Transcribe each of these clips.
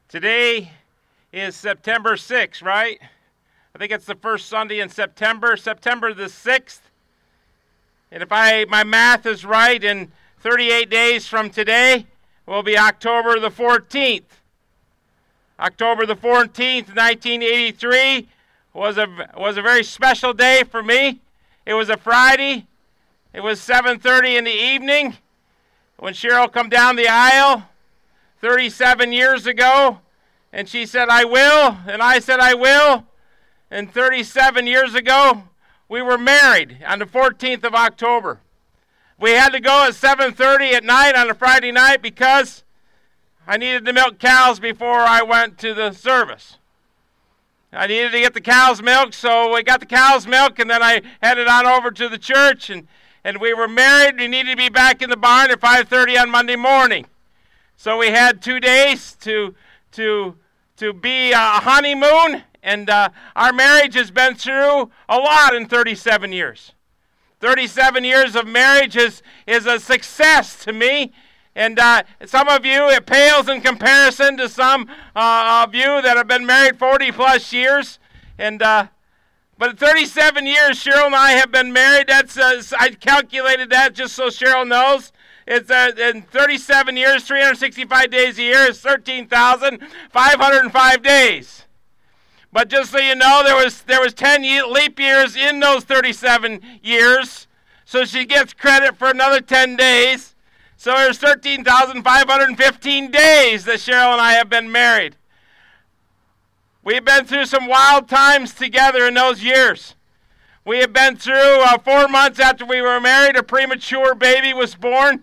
Today is September 6th, right? I think it's the first Sunday in September the 6th. And if my math is right, in 38 days from today will be October the 14th. October the 14th, 1983 was a very special day for me. It was a Friday. It was 7:30 in the evening when Cheryl come down the aisle 37 years ago, and she said, "I will," and I said, "I will." And 37 years ago, we were married on the 14th of October. We had to go at 7:30 at night on a Friday night because I needed to milk cows before I went to the service. I needed to get the cows milked, so we got the cows milked, and then I headed on over to the church, and we were married. We needed to be back in the barn at 5:30 on Monday morning. So we had 2 days to be a honeymoon, and our marriage has been through a lot in 37 years. 37 years of marriage is a success to me. And some of you, it pales in comparison to some of you that have been married 40 plus years. And but at 37 years, Cheryl and I have been married. That's I calculated that just so Cheryl knows. It's in 37 years, 365 days a year, is 13,505 days. But just so you know, there was 10 leap years in those 37 years, so she gets credit for another 10 days. So there's 13,515 days that Cheryl and I have been married. We've been through some wild times together in those years. We have been through 4 months after we were married, a premature baby was born.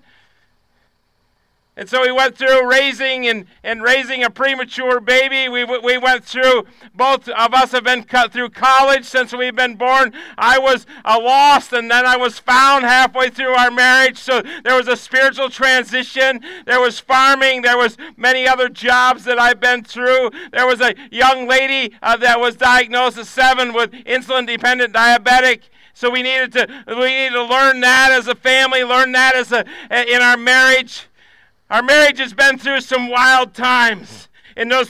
And so we went through raising a premature baby. We went through, both of us have been cut through college since we've been born. I was lost, and then I was found halfway through our marriage. So there was a spiritual transition. There was farming. There was many other jobs that I've been through. There was a young lady that was diagnosed at 7 with insulin-dependent diabetic. So we needed to learn that as a family, learn that in our marriage. Our marriage has been through some wild times in those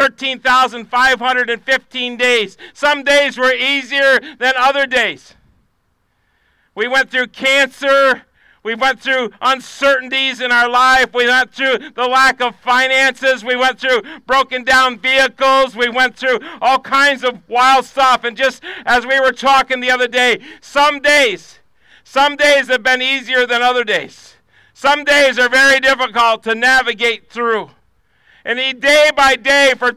13,515 days. Some days were easier than other days. We went through cancer. We went through uncertainties in our life. We went through the lack of finances. We went through broken down vehicles. We went through all kinds of wild stuff. And just as we were talking the other day, some days have been easier than other days. Some days are very difficult to navigate through. And day by day for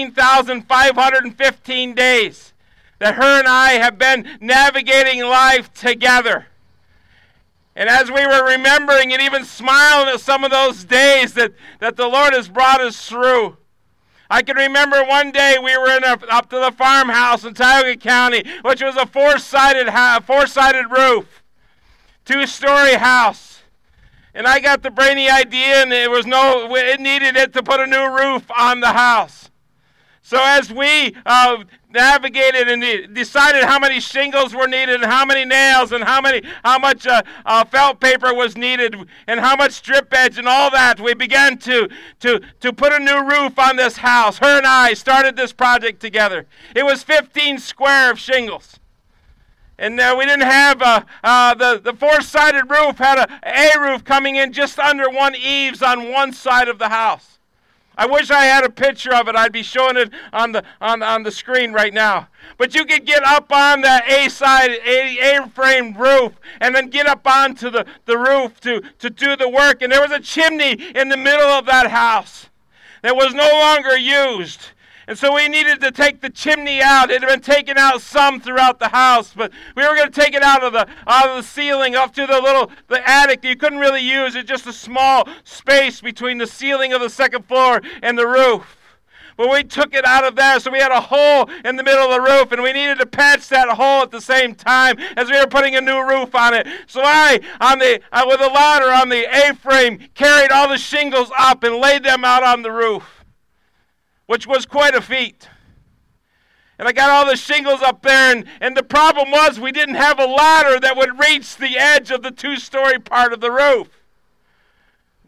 13,515 days that her and I have been navigating life together. And as we were remembering and even smiling at some of those days that the Lord has brought us through. I can remember one day we were up to the farmhouse in Tioga County, which was a four-sided roof, 2-story house. And I got the brainy idea, and it needed it to put a new roof on the house. So as we navigated and decided how many shingles were needed, and how many nails, and how much felt paper was needed, and how much strip edge, and all that, we began to put a new roof on this house. Her and I started this project together. It was 15 square of shingles. And we didn't have the four-sided roof had a roof coming in just under one eaves on one side of the house. I wish I had a picture of it. I'd be showing it on the screen right now. But you could get up on that A-frame roof and then get up onto the roof to do the work. And there was a chimney in the middle of that house that was no longer used. And so we needed to take the chimney out. It had been taken out some throughout the house, but we were going to take it out of the ceiling up to the attic that you couldn't really use. It's just a small space between the ceiling of the second floor and the roof. But we took it out of there, so we had a hole in the middle of the roof, and we needed to patch that hole at the same time as we were putting a new roof on it. So I, with a ladder on the A-frame, carried all the shingles up and laid them out on the roof, which was quite a feat. And I got all the shingles up there, and the problem was we didn't have a ladder that would reach the edge of the 2-story part of the roof.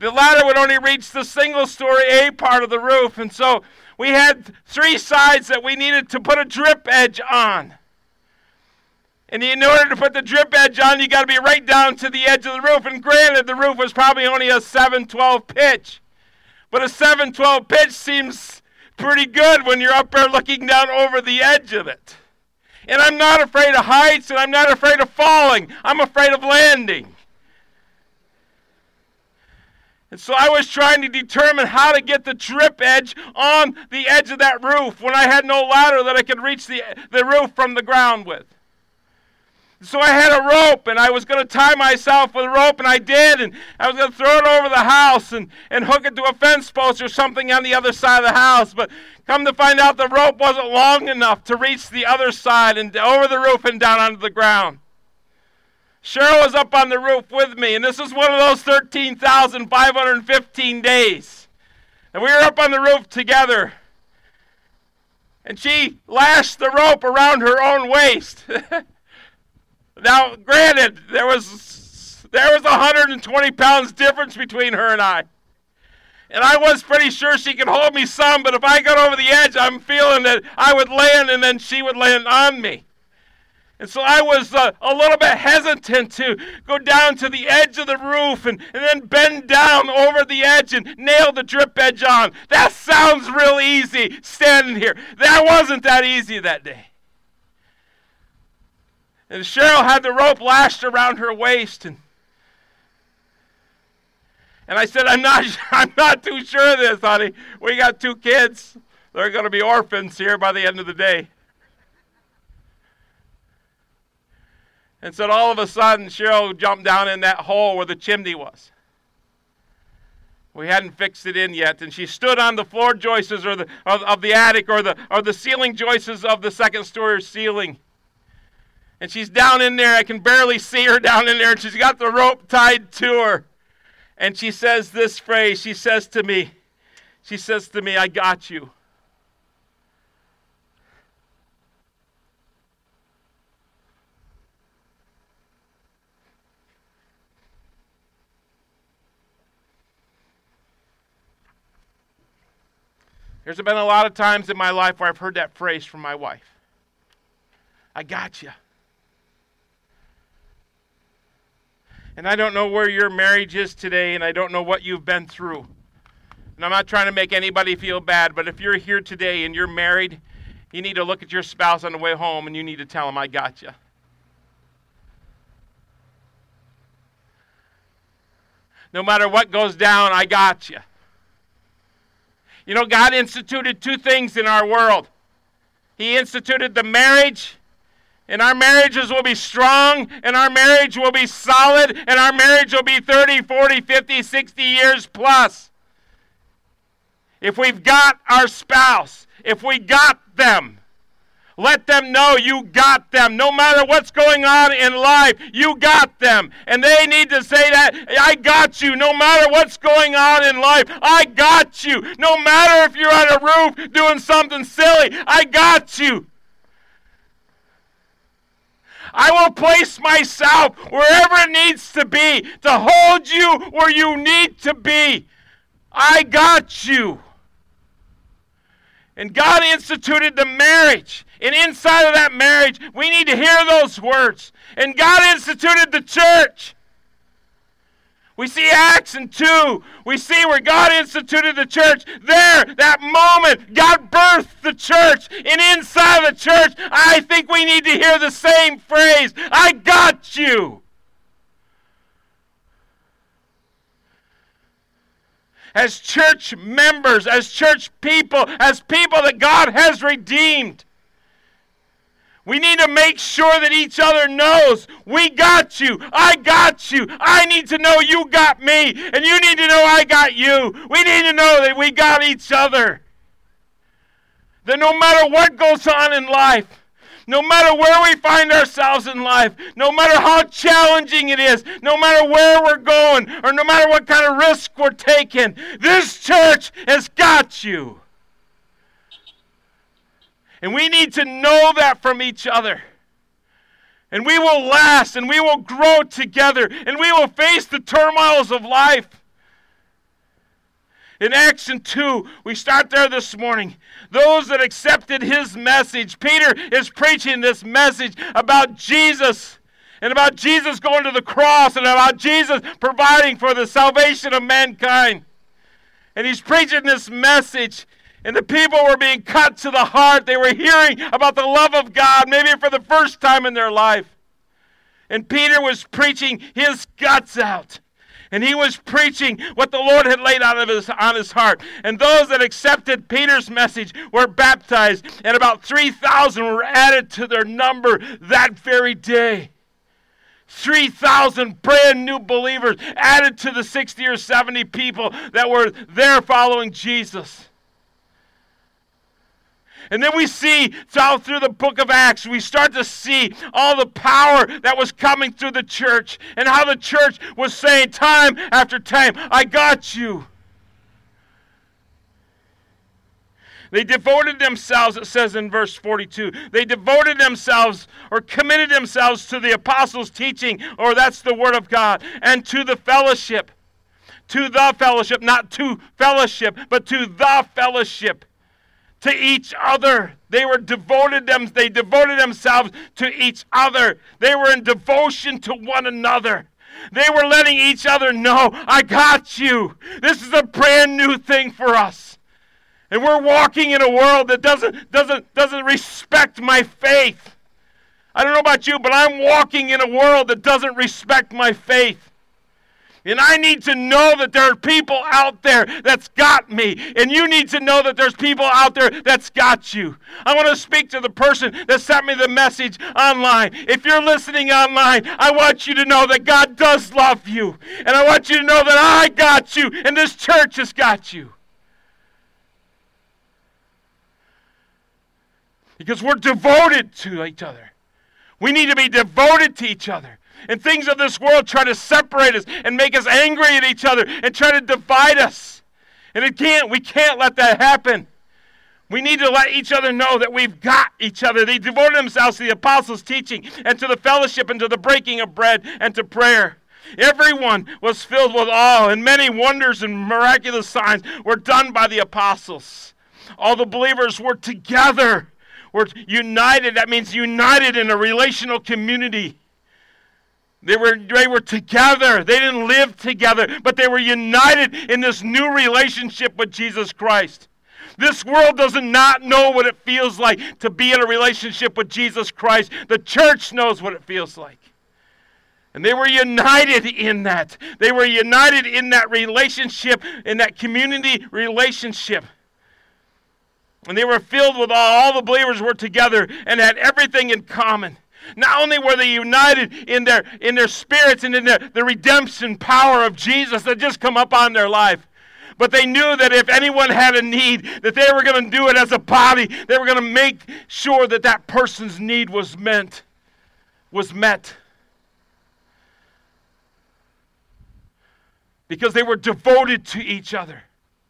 the ladder would only reach the single-story A part of the roof. And so we had 3 sides that we needed to put a drip edge on. And in order to put the drip edge on, you got to be right down to the edge of the roof. And granted, the roof was probably only a 7/12 pitch. But a 7/12 pitch seems pretty good when you're up there looking down over the edge of it. And I'm not afraid of heights, and I'm not afraid of falling. I'm afraid of landing. And so I was trying to determine how to get the drip edge on the edge of that roof when I had no ladder that I could reach the roof from the ground with. So I had a rope, and I was going to tie myself with a rope, and I did, and I was going to throw it over the house and hook it to a fence post or something on the other side of the house. But come to find out, the rope wasn't long enough to reach the other side and over the roof and down onto the ground. Cheryl was up on the roof with me, and this is one of those 13,515 days. And we were up on the roof together, and she lashed the rope around her own waist. Now, granted, there was 120 pounds difference between her and I. And I was pretty sure she could hold me some, but if I got over the edge, I'm feeling that I would land and then she would land on me. And so I was a little bit hesitant to go down to the edge of the roof and then bend down over the edge and nail the drip edge on. That sounds real easy standing here. That wasn't that easy that day. And Cheryl had the rope lashed around her waist, and I said, I'm not too sure of this, honey. We got 2 kids. They're going to be orphans here by the end of the day. And so all of a sudden, Cheryl jumped down in that hole where the chimney was. We hadn't fixed it in yet, and she stood on the floor joists of the attic or the ceiling joists of the second-story ceiling. And she's down in there. I can barely see her down in there. And she's got the rope tied to her. And she says this phrase. She says to me, I got you. There's been a lot of times in my life where I've heard that phrase from my wife. I got you. And I don't know where your marriage is today, and I don't know what you've been through. And I'm not trying to make anybody feel bad, but if you're here today and you're married, you need to look at your spouse on the way home, and you need to tell him, I got you. No matter what goes down, I got you. You know, God instituted 2 things in our world. He instituted the marriage, and our marriages will be strong, and our marriage will be solid, and our marriage will be 30, 40, 50, 60 years plus. If we've got our spouse, if we got them, let them know you got them. No matter what's going on in life, you got them. And they need to say that, I got you. No matter what's going on in life, I got you. No matter if you're on a roof doing something silly, I got you. I will place myself wherever it needs to be to hold you where you need to be. I got you. And God instituted the marriage. And inside of that marriage, we need to hear those words. And God instituted the church. We see Acts 2. We see where God instituted the church. There, that moment, God birthed the church. And inside of the church, I think we need to hear the same phrase. I got you. As church members, as church people, as people that God has redeemed, we need to make sure that each other knows, we got you, I got you, I need to know you got me, and you need to know I got you. We need to know that we got each other. That no matter what goes on in life, no matter where we find ourselves in life, no matter how challenging it is, no matter where we're going, or no matter what kind of risk we're taking, this church has got you. And we need to know that from each other. And we will last, and we will grow together, and we will face the turmoils of life. In Acts 2, we start there this morning. Those that accepted his message. Peter is preaching this message about Jesus and about Jesus going to the cross and about Jesus providing for the salvation of mankind. And he's preaching this message, and the people were being cut to the heart. They were hearing about the love of God, maybe for the first time in their life. And Peter was preaching his guts out. And he was preaching what the Lord had laid out on his heart. And those that accepted Peter's message were baptized. And about 3,000 were added to their number that very day. 3,000 brand new believers added to the 60 or 70 people that were there following Jesus. And then we see through the book of Acts, we start to see all the power that was coming through the church and how the church was saying time after time, I got you. They devoted themselves, it says in verse 42, they devoted themselves or committed themselves to the apostles' teaching, or that's the word of God, and to the fellowship. To the fellowship, not to fellowship, but to the fellowship. To each other. They devoted themselves to each other. They were in devotion to one another. They were letting each other know, I got you. This is a brand new thing for us. And we're walking in a world that doesn't respect my faith. I don't know about you, but I'm walking in a world that doesn't respect my faith. And I need to know that there are people out there that's got me. And you need to know that there's people out there that's got you. I want to speak to the person that sent me the message online. If you're listening online, I want you to know that God does love you. And I want you to know that I got you and this church has got you. Because we're devoted to each other. We need to be devoted to each other. And things of this world try to separate us and make us angry at each other and try to divide us. And we can't let that happen. We need to let each other know that we've got each other. They devoted themselves to the apostles' teaching and to the fellowship and to the breaking of bread and to prayer. Everyone was filled with awe, and many wonders and miraculous signs were done by the apostles. All the believers were together, were united. That means united in a relational community. They were together. They didn't live together, but they were united in this new relationship with Jesus Christ. This world does not know what it feels like to be in a relationship with Jesus Christ. The church knows what it feels like. And they were united in that. They were united in that relationship, in that community relationship. And they were filled with all the believers were together and had everything in common. Not only were they united in their spirits and in the redemption power of Jesus that just come up on their life, but they knew that if anyone had a need, that they were going to do it as a body. They were going to make sure that that person's need was met. Because they were devoted to each other.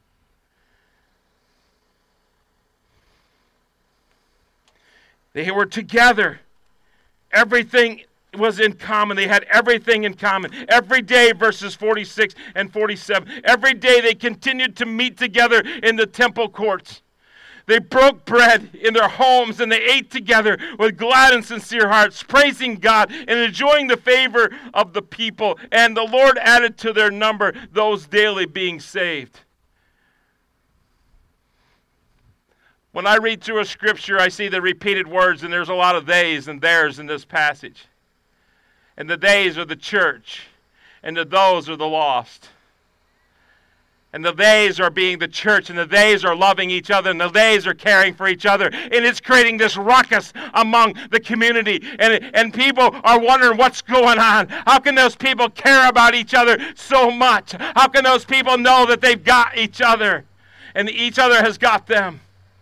They were together. Everything was in common. They had everything in common. Every day, verses 46 and 47, every day they continued to meet together in the temple courts. They broke bread in their homes and they ate together with glad and sincere hearts, praising God and enjoying the favor of the people. And the Lord added to their number those daily being saved. When I read through a scripture, I see the repeated words, and there's a lot of theys and theirs in this passage. And the theys are the church, and the those are the lost. And the theys are being the church, and the theys are loving each other, and the theys are caring for each other. And it's creating this ruckus among the community. And people are wondering what's going on. How can those people care about each other so much? How can those people know that they've got each other, and each other has got them?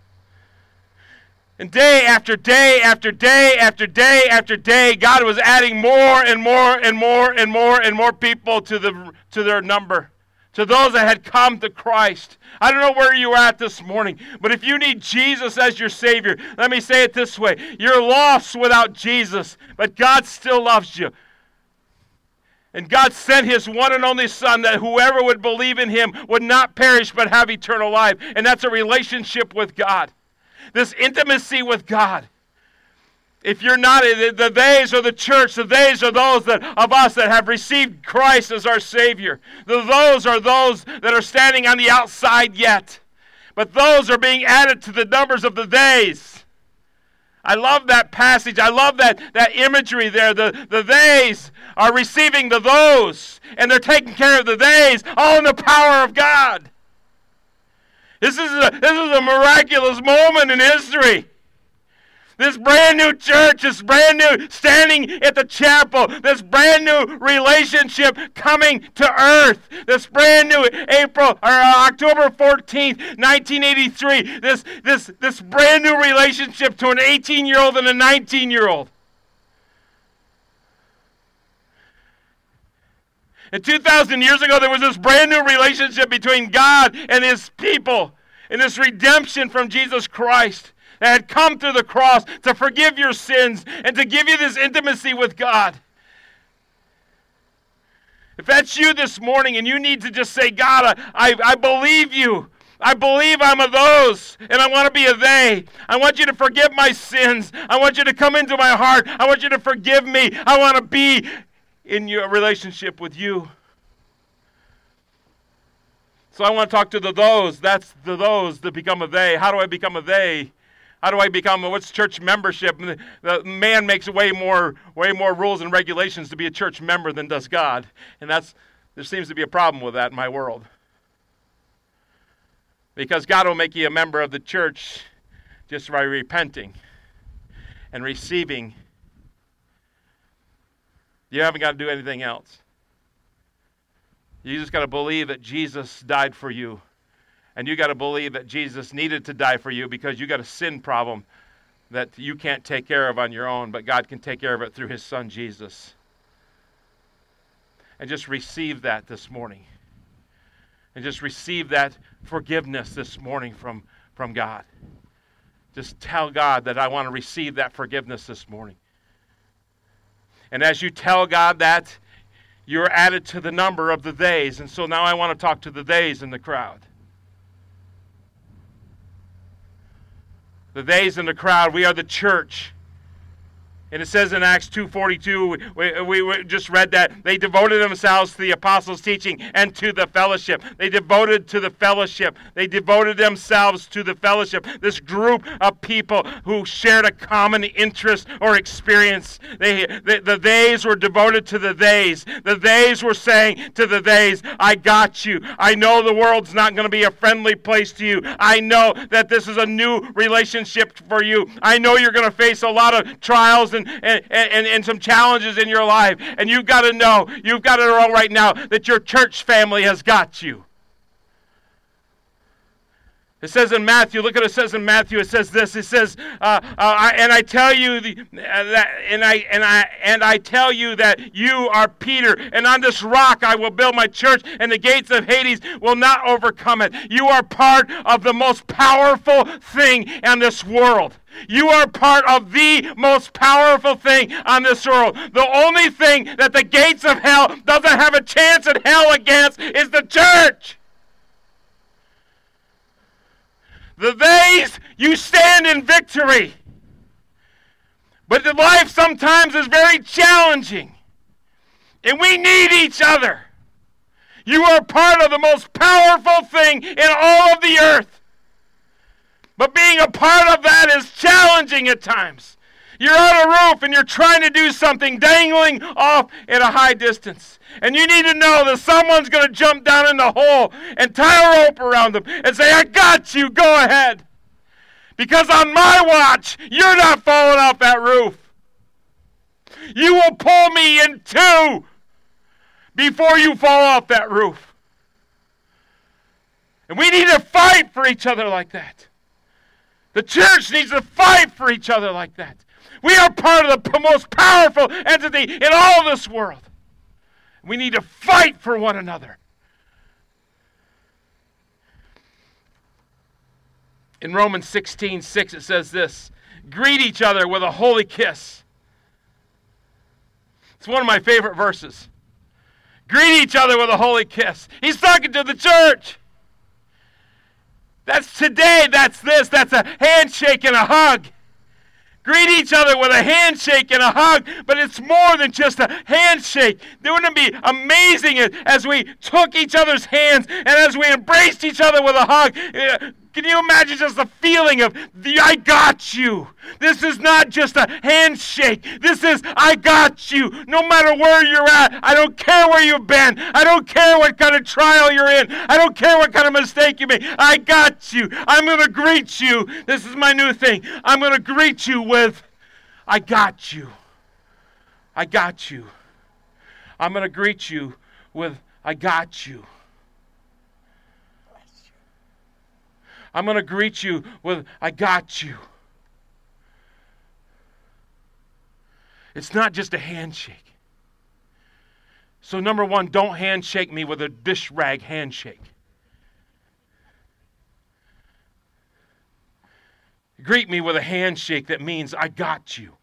And day after day after day after day after day, God was adding more and more and more and more and more people to their number, to those that had come to Christ. I don't know where you're at this morning, but if you need Jesus as your Savior, let me say it this way. You're lost without Jesus, but God still loves you. And God sent his one and only Son that whoever would believe in him would not perish but have eternal life. And that's a relationship with God. This intimacy with God. If you're not, the theys are the church. The theys are those of us that have received Christ as our Savior. The those are those that are standing on the outside yet. But those are being added to the numbers of the theys. I love that passage. I love that imagery there. The theys are receiving the those, and they're taking care of the theys, all in the power of God. This is a miraculous moment in history. This brand new church, this brand new standing at the chapel, this brand new relationship coming to earth, this brand new October 14th, 1983, this brand new relationship to an 18-year-old and a 19-year-old. And 2,000 years ago, there was this brand new relationship between God and his people, and this redemption from Jesus Christ that had come through the cross to forgive your sins and to give you this intimacy with God. If that's you this morning and you need to just say, God, I believe you. I believe I'm a those, and I want to be a they. I want you to forgive my sins. I want you to come into my heart. I want you to forgive me. I want to be in your relationship with you. So I want to talk to the those. That's the those that become a they. How do I become a they? How do I become what's church membership? The man makes way more rules and regulations to be a church member than does God. And there seems to be a problem with that in my world. Because God will make you a member of the church just by repenting and receiving. You haven't got to do anything else. You just got to believe that Jesus died for you. And you got to believe that Jesus needed to die for you because you got a sin problem that you can't take care of on your own, but God can take care of it through his Son, Jesus. And just receive that this morning. And just receive that forgiveness this morning from God. Just tell God that I want to receive that forgiveness this morning. And as you tell God that, you're added to the number of the theys. And so now I want to talk to the theys in the crowd. The theys in the crowd, we are the church. And it says in Acts 2:42, we just read that they devoted themselves to the apostles' teaching and to the fellowship. They devoted to the fellowship. They devoted themselves to the fellowship. This group of people who shared a common interest or experience. The theys were devoted to the theys. The theys were saying to the theys, I got you. I know the world's not going to be a friendly place to you. I know that this is a new relationship for you. I know you're going to face a lot of trials and some challenges in your life. And you've got to know right now that your church family has got you. It says in Matthew, look at what it says in Matthew. It says this. It says, I tell you that you are Peter, and on this rock I will build my church, and the gates of Hades will not overcome it. You are part of the most powerful thing in this world. You are part of the most powerful thing on this world. The only thing that the gates of hell doesn't have a chance in hell against is the church. The days you stand in victory. But the life sometimes is very challenging. And we need each other. You are part of the most powerful thing in all of the earth. But being a part of that is challenging at times. You're on a roof and you're trying to do something dangling off at a high distance. And you need to know that someone's going to jump down in the hole and tie a rope around them and say, I got you, go ahead. Because on my watch, you're not falling off that roof. You will pull me in two before you fall off that roof. And we need to fight for each other like that. The church needs to fight for each other like that. We are part of the most powerful entity in all this world. We need to fight for one another. In Romans 16:6 it says this, greet each other with a holy kiss. It's one of my favorite verses. Greet each other with a holy kiss. He's talking to the church. That's today. That's this. That's a handshake and a hug. Greet each other with a handshake and a hug, but it's more than just a handshake. Wouldn't it be amazing as we took each other's hands and as we embraced each other with a hug? Can you imagine just the feeling of, I got you? This is not just a handshake. This is, I got you. No matter where you're at, I don't care where you've been. I don't care what kind of trial you're in. I don't care what kind of mistake you made. I got you. I'm going to greet you. This is my new thing. I'm going to greet you with, I got you. I got you. I'm going to greet you with, I got you. I'm going to greet you with, I got you. It's not just a handshake. So number one, don't handshake me with a dish rag handshake. Greet me with a handshake that means, I got you.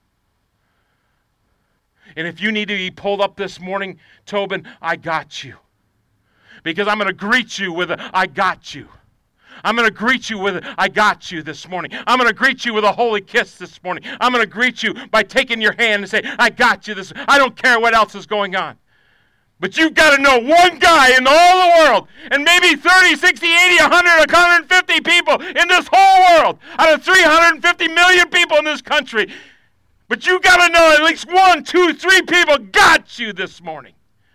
And if you need to be pulled up this morning, Tobin, I got you. Because I'm going to greet you with a, I got you. I'm going to greet you with, I got you this morning. I'm going to greet you with a holy kiss this morning. I'm going to greet you by taking your hand and say, I got you this. I don't care what else is going on. But you've got to know one guy in all the world, and maybe 30, 60, 80, 100, 150 people in this whole world, out of 350 million people in this country. But you've got to know at least 1, 2, 3 people got you this morning.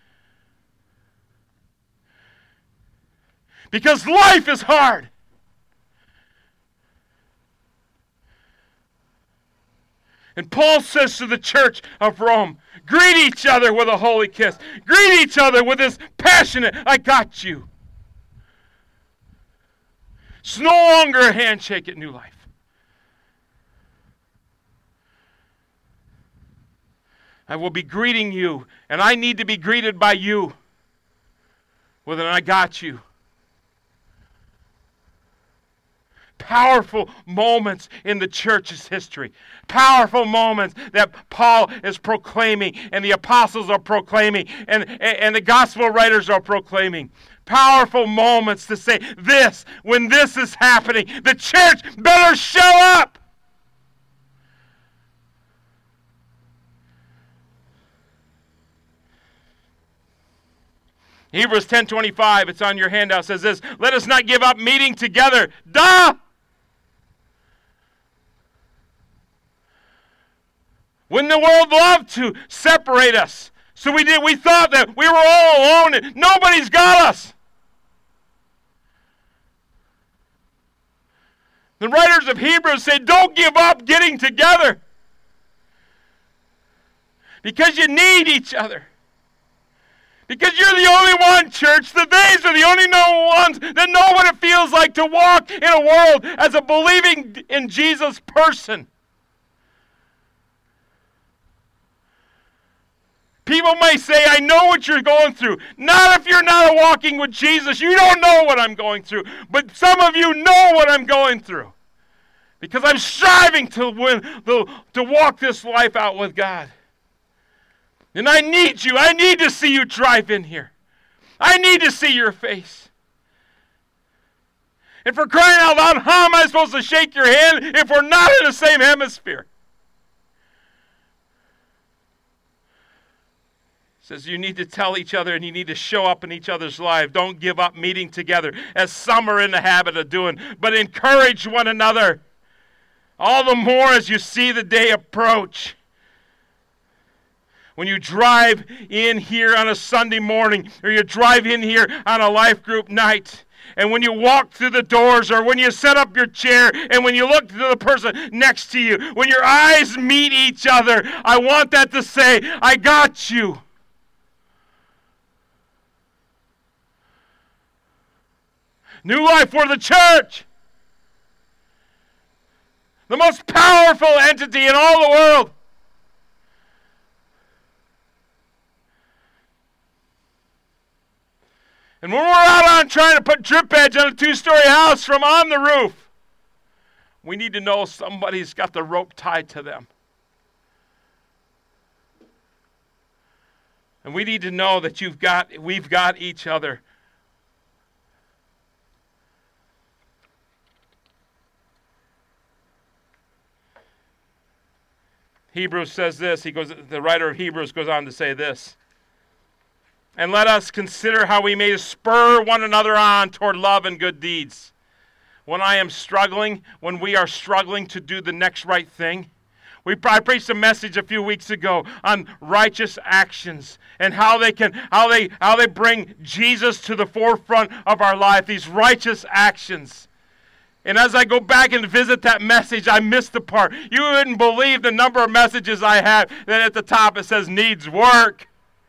Because life is hard. And Paul says to the church of Rome, greet each other with a holy kiss. Greet each other with this passionate, I got you. It's no longer a handshake at New Life. I will be greeting you, and I need to be greeted by you with an I got you. Powerful moments in the church's history. Powerful moments that Paul is proclaiming and the apostles are proclaiming and the gospel writers are proclaiming. Powerful moments to say this, when this is happening, the church better show up. Hebrews 10:25, it's on your handout, says this, let us not give up meeting together. Duh! When the world loved to separate us. So we thought that we were all alone and nobody's got us. The writers of Hebrews say, don't give up getting together. Because you need each other. Because you're the only one, church. The days are the only ones that know what it feels like to walk in a world as a believing in Jesus person. People may say, I know what you're going through. Not if you're not walking with Jesus. You don't know what I'm going through. But some of you know what I'm going through. Because I'm striving to walk this life out with God. And I need you. I need to see you drive in here. I need to see your face. And for crying out loud, how am I supposed to shake your hand if we're not in the same hemisphere? Says you need to tell each other and you need to show up in each other's life. Don't give up meeting together, as some are in the habit of doing, but encourage one another. All the more as you see the day approach. When you drive in here on a Sunday morning, or you drive in here on a life group night, and when you walk through the doors, or when you set up your chair, and when you look to the person next to you, when your eyes meet each other, I want that to say, I got you. New Life, we're the church. The most powerful entity in all the world. And when we're out on trying to put drip edge on a 2-story house from on the roof, we need to know somebody's got the rope tied to them. And we need to know that we've got each other. Hebrews says this. The writer of Hebrews goes on to say this. And let us consider how we may spur one another on toward love and good deeds. When we are struggling to do the next right thing, I preached a message a few weeks ago on righteous actions and how they bring Jesus to the forefront of our life. These righteous actions. And as I go back and visit that message, I missed the part. You wouldn't believe the number of messages I have that at the top it says needs work.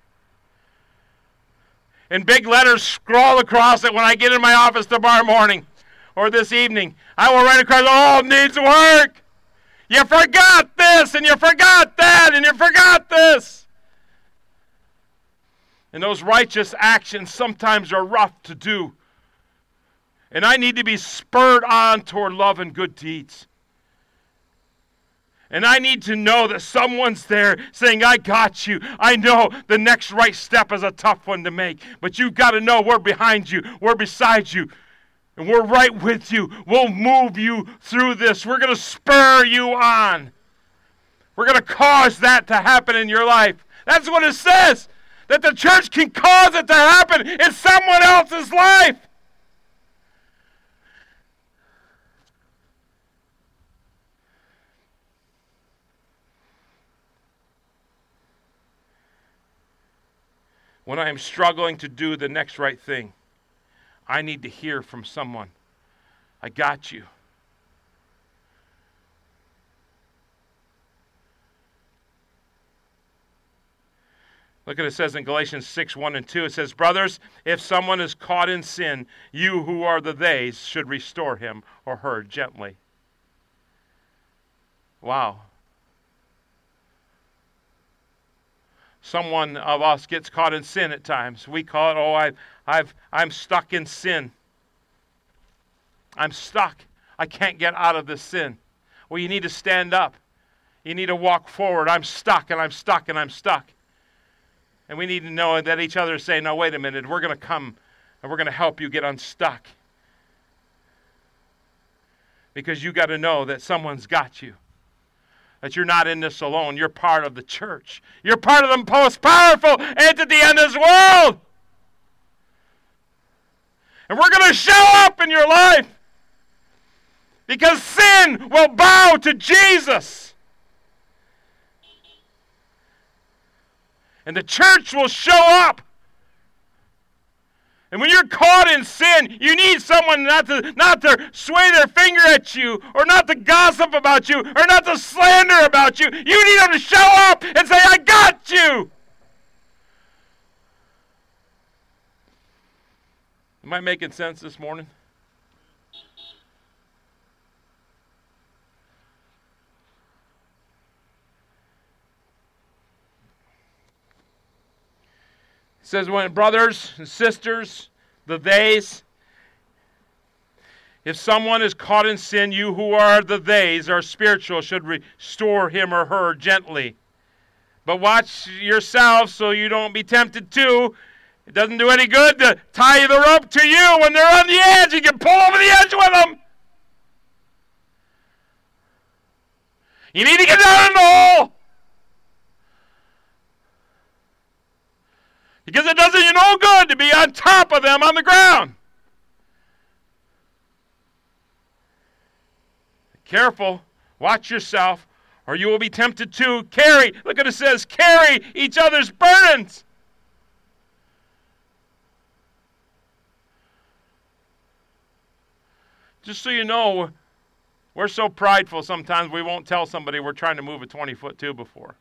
In big letters scroll across it when I get in my office tomorrow morning or this evening. I will write across, needs work. You forgot this, and you forgot that, and you forgot this. And those righteous actions sometimes are rough to do. And I need to be spurred on toward love and good deeds. And I need to know that someone's there saying, I got you. I know the next right step is a tough one to make. But you've got to know we're behind you. We're beside you. And we're right with you. We'll move you through this. We're going to spur you on. We're going to cause that to happen in your life. That's what it says. That the church can cause it to happen in someone else's life. When I am struggling to do the next right thing, I need to hear from someone. I got you. Look at it says in Galatians 6:1-2. It says, brothers, if someone is caught in sin, you who are the theys should restore him or her gently. Wow. Someone of us gets caught in sin at times. We call it, I'm stuck in sin. I'm stuck. I can't get out of this sin. Well, you need to stand up. You need to walk forward. I'm stuck, and I'm stuck, and I'm stuck. And we need to know that each other is saying, no, wait a minute. We're going to come, and we're going to help you get unstuck. Because you got to know that someone's got you. That you're not in this alone. You're part of the church. You're part of the most powerful entity in this world. And we're going to show up in your life. Because sin will bow to Jesus. And the church will show up. And when you're caught in sin, you need someone not to sway their finger at you, or not to gossip about you, or not to slander about you. You need them to show up and say, I got you. Am I making sense this morning? It says, when brothers and sisters, the theys, if someone is caught in sin, you who are the theys, are spiritual, should restore him or her gently. But watch yourself so you don't be tempted too. It doesn't do any good to tie the rope to you when they're on the edge. You can pull over the edge with them. You need to get down in the hole. Because it doesn't you no good to be on top of them on the ground. Careful. Watch yourself, or you will be tempted to carry. Look at it says, carry each other's burdens. Just so you know, we're so prideful sometimes we won't tell somebody we're trying to move a 20-foot tube before.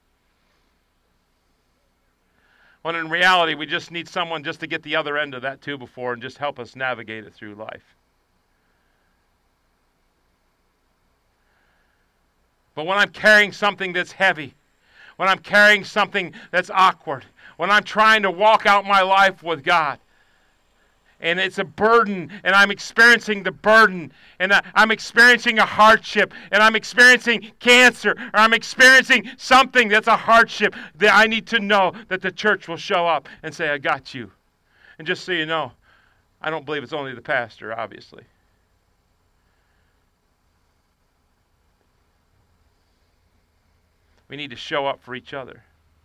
When in reality, we just need someone just to get the other end of that tube before and just help us navigate it through life. But when I'm carrying something that's heavy, when I'm carrying something that's awkward, when I'm trying to walk out my life with God, And it's a burden, and I'm experiencing the burden, and I'm experiencing a hardship, and I'm experiencing cancer, or I'm experiencing something that's a hardship, that I need to know that the church will show up and say, I got you. And just so you know, I don't believe it's only the pastor, obviously. We need to show up for each other.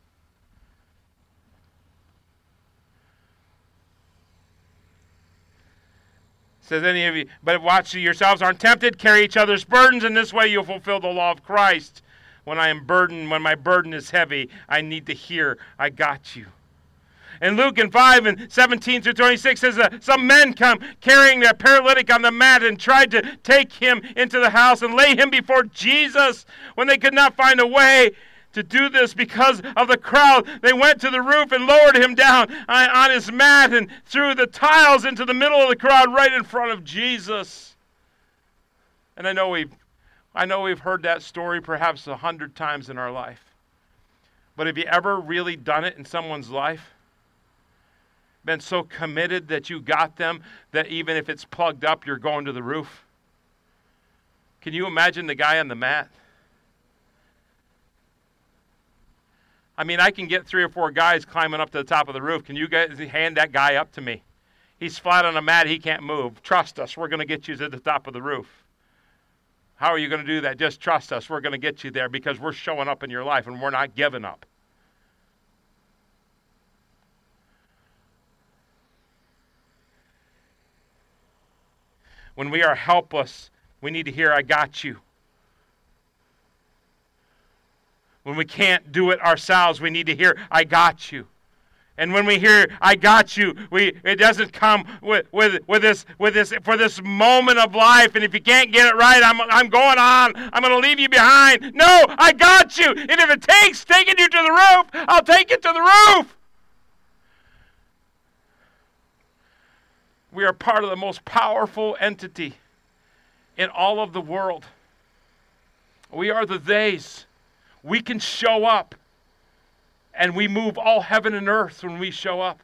Says any of you, but watch yourselves aren't tempted, carry each other's burdens, and this way you'll fulfill the law of Christ. When I am burdened, when my burden is heavy, I need to hear, I got you. And Luke in 5 and 17 through 26 says some men come carrying their paralytic on the mat and tried to take him into the house and lay him before Jesus. When they could not find a way to do this because of the crowd, they went to the roof and lowered him down on his mat and threw the tiles into the middle of the crowd right in front of Jesus. And I know we've heard that story perhaps 100 times in our life. But have you ever really done it in someone's life? Been so committed that you got them that even if it's plugged up, you're going to the roof? Can you imagine the guy on the mat? I mean, I can get 3 or 4 guys climbing up to the top of the roof. Can you guys hand that guy up to me? He's flat on a mat. He can't move. Trust us. We're going to get you to the top of the roof. How are you going to do that? Just trust us. We're going to get you there because we're showing up in your life and we're not giving up. When we are helpless, we need to hear, I got you. When we can't do it ourselves, we need to hear, I got you. And when we hear, I got you, it doesn't come with this for this moment of life. And if you can't get it right, I'm going on. I'm going to leave you behind. No, I got you. And if it takes taking you to the roof, I'll take you to the roof. We are part of the most powerful entity in all of the world. We are the theys. We can show up, and we move all heaven and earth when we show up.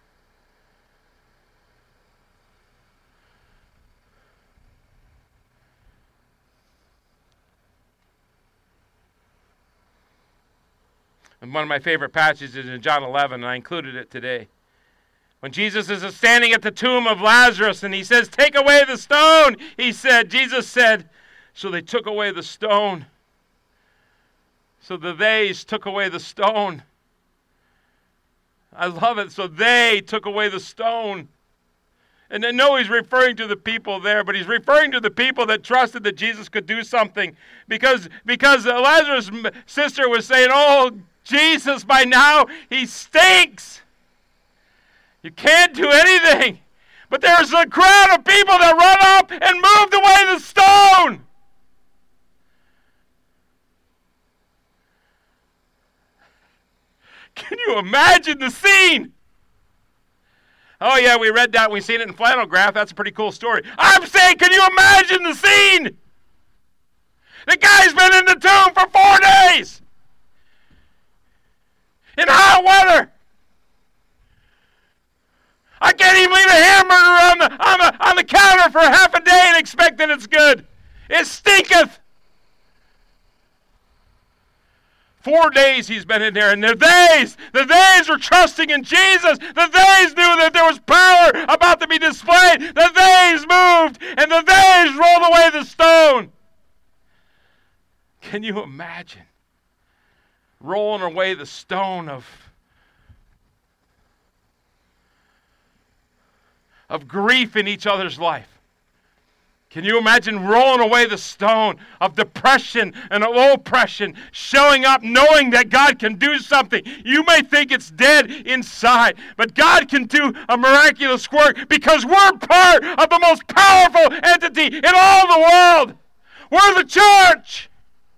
And one of my favorite passages is in John 11, and I included it today. When Jesus is standing at the tomb of Lazarus, and he says, take away the stone, Jesus said, so they took away the stone. So the theys took away the stone. I love it. So they took away the stone. And I know he's referring to the people there, but he's referring to the people that trusted that Jesus could do something. Because Lazarus' sister was saying, oh, Jesus, by now, he stinks. You can't do anything. But there's a crowd of people that run up and moved away the stone. Can you imagine the scene? Oh yeah, we read that. We've seen it in flannel graph. That's a pretty cool story. I'm saying, can you imagine the scene? The guy's been in the tomb for 4 days. In hot weather. I can't even leave a hamburger on the counter for half a day and expect that it's good. It stinketh. 4 days he's been in there, and the days were trusting in Jesus. The days knew that there was power about to be displayed. The days moved, and the days rolled away the stone. Can you imagine rolling away the stone of grief in each other's life? Can you imagine rolling away the stone of depression and of oppression, showing up knowing that God can do something? You may think it's dead inside, but God can do a miraculous work because we're part of the most powerful entity in all the world. We're the church.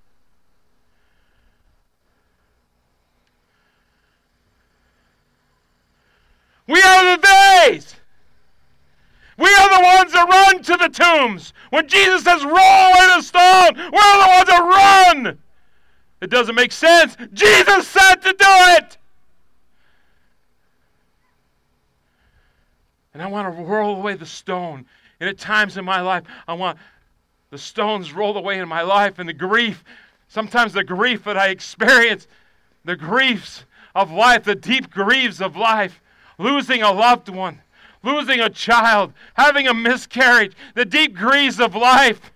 We are the days. We are the ones that run to the tombs. When Jesus says, roll away the stone, we're the ones that run. It doesn't make sense. Jesus said to do it. And I want to roll away the stone. And at times in my life, I want the stones rolled away in my life and the grief. Sometimes the grief that I experience, the griefs of life, the deep griefs of life, losing a loved one, losing a child, having a miscarriage, the deep griefs of life.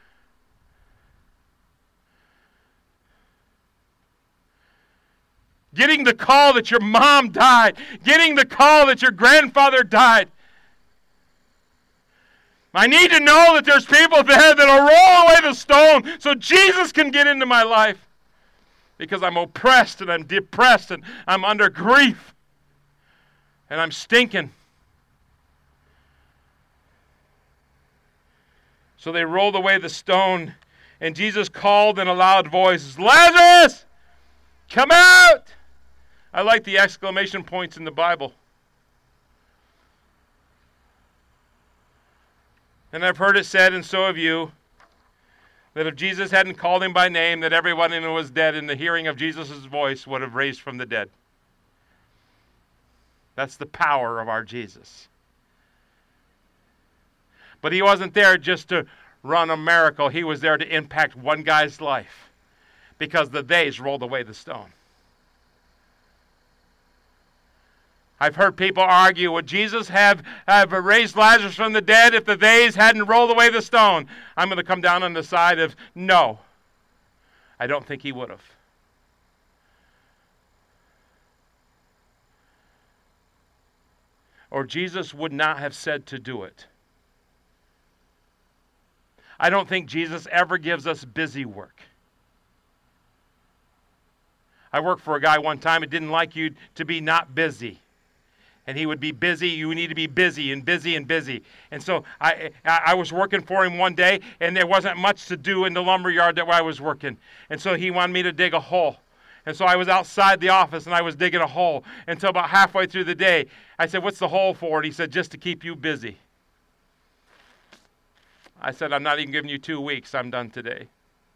Getting the call that your mom died, getting the call that your grandfather died. I need to know that there's people there that'll roll away the stone so Jesus can get into my life. Because I'm oppressed and I'm depressed and I'm under grief. And I'm stinking. So they rolled away the stone, and Jesus called in a loud voice, Lazarus, come out! I like the exclamation points in the Bible. And I've heard it said, and so have you, that if Jesus hadn't called him by name, that everyone who was dead in the hearing of Jesus' voice would have raised from the dead. That's the power of our Jesus. But he wasn't there just to run a miracle. He was there to impact one guy's life because the days rolled away the stone. I've heard people argue, would Jesus have raised Lazarus from the dead if the days hadn't rolled away the stone? I'm going to come down on the side of no. I don't think he would have. Or Jesus would not have said to do it. I don't think Jesus ever gives us busy work. I worked for a guy one time that didn't like you to be not busy. And he would be busy. You need to be busy and busy and busy. And so I was working for him one day, and there wasn't much to do in the lumber yard that I was working. And so he wanted me to dig a hole. And so I was outside the office, and I was digging a hole until about halfway through the day. I said, what's the hole for? And he said, just to keep you busy. I said, I'm not even giving you 2 weeks. I'm done today.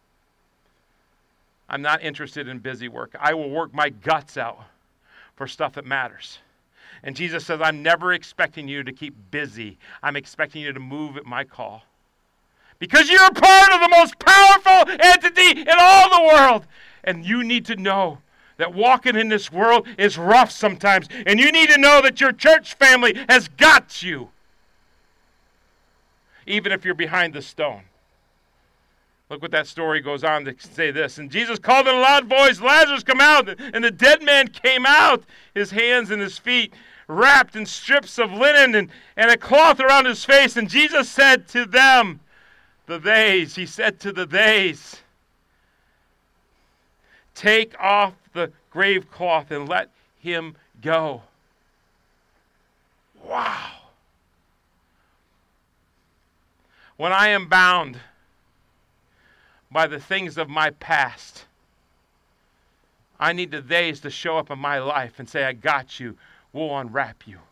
I'm not interested in busy work. I will work my guts out for stuff that matters. And Jesus says, I'm never expecting you to keep busy. I'm expecting you to move at my call. Because you're a part of the most powerful entity in all the world. And you need to know that walking in this world is rough sometimes. And you need to know that your church family has got you. Even if you're behind the stone. Look what that story goes on to say this. And Jesus called in a loud voice, Lazarus, come out. And the dead man came out, his hands and his feet wrapped in strips of linen and a cloth around his face. And Jesus said to them, he said to the theys, take off the grave cloth and let him go. Wow. When I am bound by the things of my past, I need the theys to show up in my life and say, I got you. We'll unwrap you.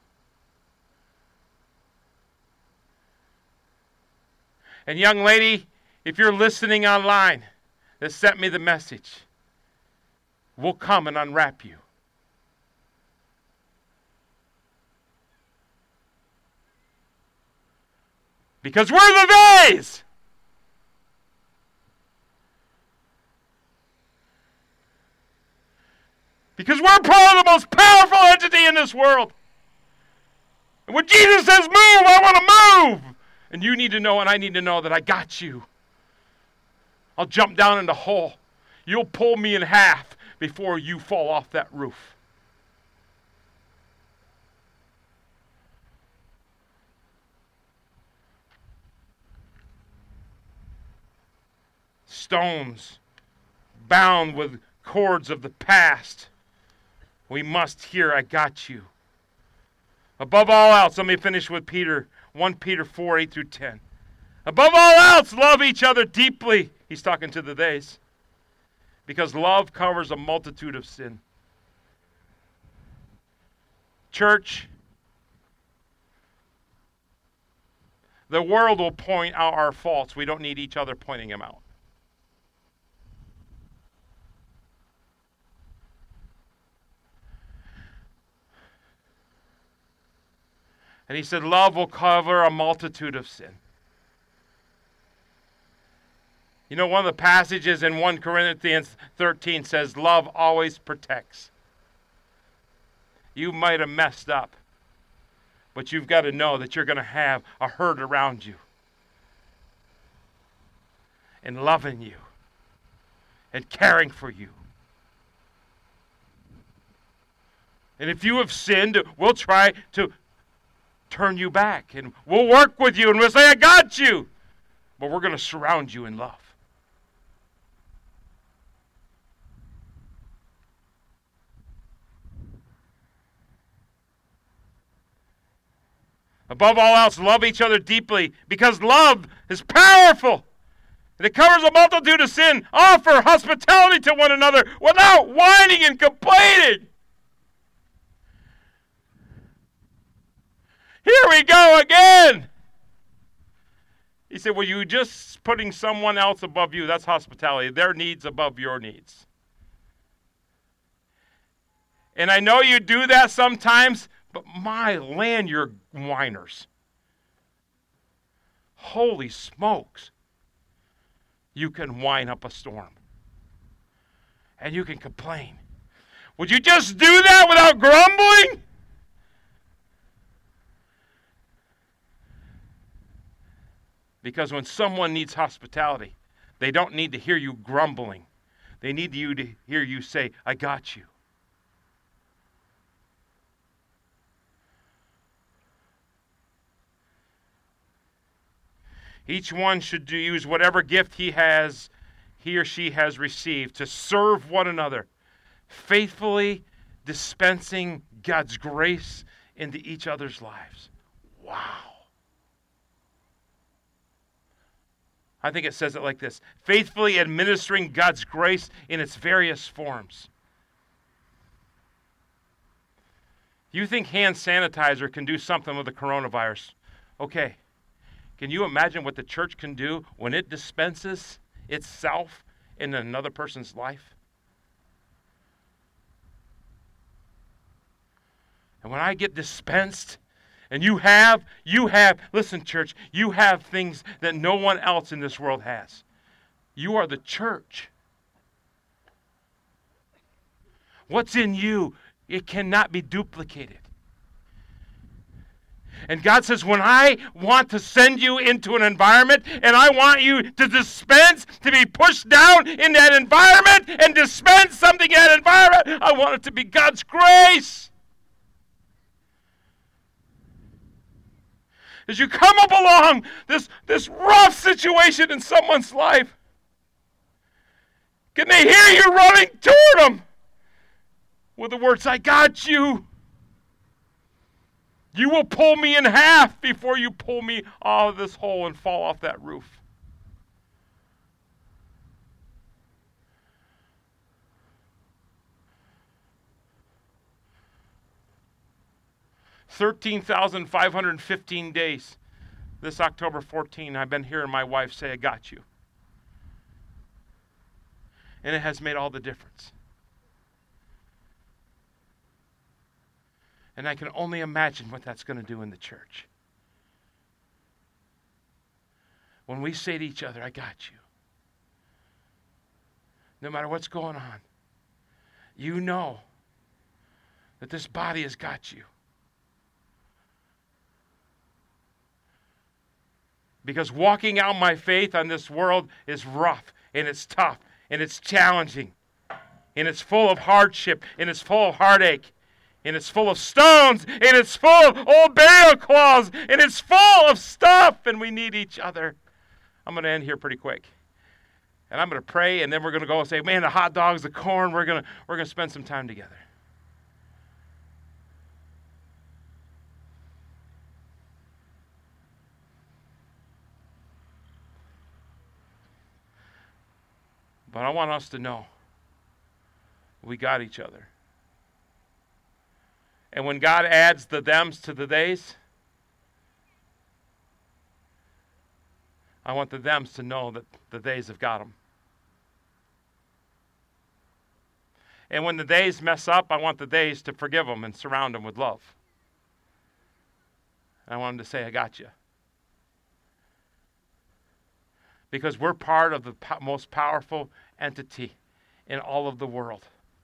And young lady, if you're listening online that sent me the message, we'll come and unwrap you. Because we're the theys. Because we're part of the most powerful entity in this world. And when Jesus says move, I want to move. And you need to know and I need to know that I got you. I'll jump down in the hole. You'll pull me in half before you fall off that roof. Stones bound with cords of the past. We must hear, I got you. Above all else, let me finish with Peter, 1 Peter 4, 8 through 10. Above all else, love each other deeply. He's talking to the theys. Because love covers a multitude of sin. Church, the world will point out our faults. We don't need each other pointing them out. And he said, love will cover a multitude of sin. You know, one of the passages in 1 Corinthians 13 says, love always protects. You might have messed up, but you've got to know that you're going to have a herd around you and loving you and caring for you. And if you have sinned, we'll try to turn you back, and we'll work with you, and we'll say, I got you. But we're going to surround you in love. Above all else, love each other deeply, because love is powerful. And it covers a multitude of sin. Offer hospitality to one another without whining and complaining. Here we go again. He said, well, you just putting someone else above you, that's hospitality. Their needs above your needs. And I know you do that sometimes, but my land, you're whiners. Holy smokes. You can whine up a storm. And you can complain. Would you just do that without grumbling? Because when someone needs hospitality, they don't need to hear you grumbling. They need you to hear you say, I got you. Each one should use whatever gift he or she has received to serve one another, faithfully dispensing God's grace into each other's lives. Wow. I think it says it like this: faithfully administering God's grace in its various forms. You think hand sanitizer can do something with the coronavirus? Okay. Can you imagine what the church can do when it dispenses itself in another person's life? And when I get dispensed, and you have, listen, church, you have things that no one else in this world has. You are the church. What's in you, it cannot be duplicated. And God says, when I want to send you into an environment and I want you to dispense, to be pushed down in that environment and dispense something in that environment, I want it to be God's grace. As you come up along this rough situation in someone's life, can they hear you running toward them with the words, I got you. You will pull me in half before you pull me out of this hole and fall off that roof. $13,515 days. This October 14, I've been hearing my wife say, I got you. And it has made all the difference. And I can only imagine what that's going to do in the church. When we say to each other, I got you. No matter what's going on, you know that this body has got you. Because walking out my faith on this world is rough, and it's tough, and it's challenging, and it's full of hardship, and it's full of heartache, and it's full of stones, and it's full of old burial cloths, and it's full of stuff, and we need each other. I'm going to end here pretty quick. And I'm going to pray, and then we're going to go and say, man, the hot dogs, the corn, we're going to spend some time together. But I want us to know we got each other. And when God adds the thems to the theys, I want the thems to know that the theys have got them. And when the theys mess up, I want the theys to forgive them and surround them with love. And I want them to say, I got you. Because we're part of the most powerful entity in all of the world.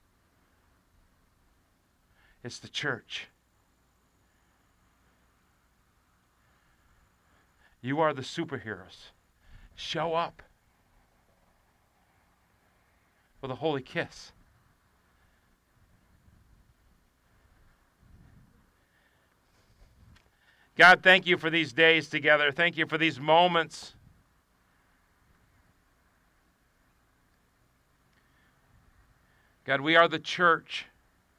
It's the church. You are the superheroes. Show up with a holy kiss. God, thank you for these days together. Thank you for these moments. God, we are the church.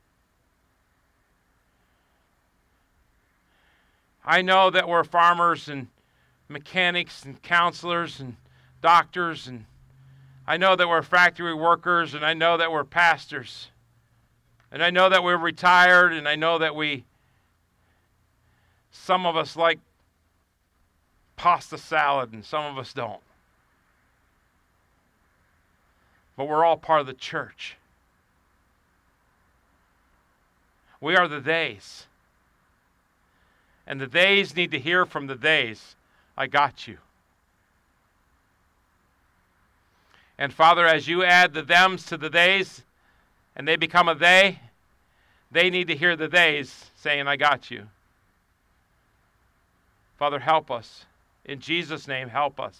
I know that we're farmers and mechanics and counselors and doctors, and I know that we're factory workers, and I know that we're pastors, and I know that we're retired, and I know that some of us like pasta salad and some of us don't. But we're all part of the church. We are the theys. And the theys need to hear from the theys, I got you. And Father, as you add the thems to the theys, and they become a they need to hear the theys saying, I got you. Father, help us. In Jesus' name, help us.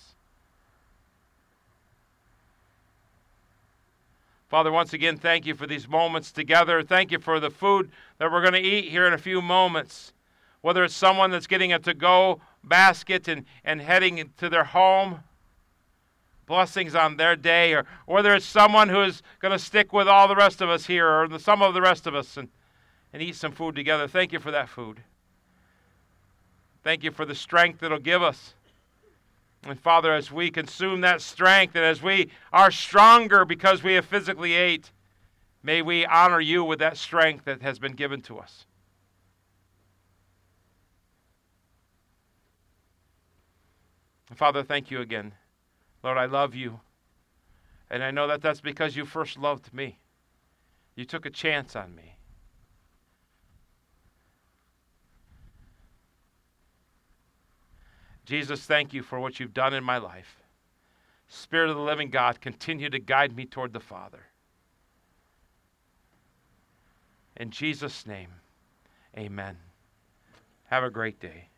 Father, once again, thank you for these moments together. Thank you for the food that we're going to eat here in a few moments. Whether it's someone that's getting a to-go basket and heading to their home, blessings on their day, or whether it's someone who is going to stick with all the rest of us here, or some of the rest of us, and eat some food together. Thank you for that food. Thank you for the strength it'll give us. And Father, as we consume that strength, and as we are stronger because we have physically ate, may we honor you with that strength that has been given to us. And Father, thank you again. Lord, I love you. And I know that that's because you first loved me. You took a chance on me. Jesus, thank you for what you've done in my life. Spirit of the living God, continue to guide me toward the Father. In Jesus' name, amen. Have a great day.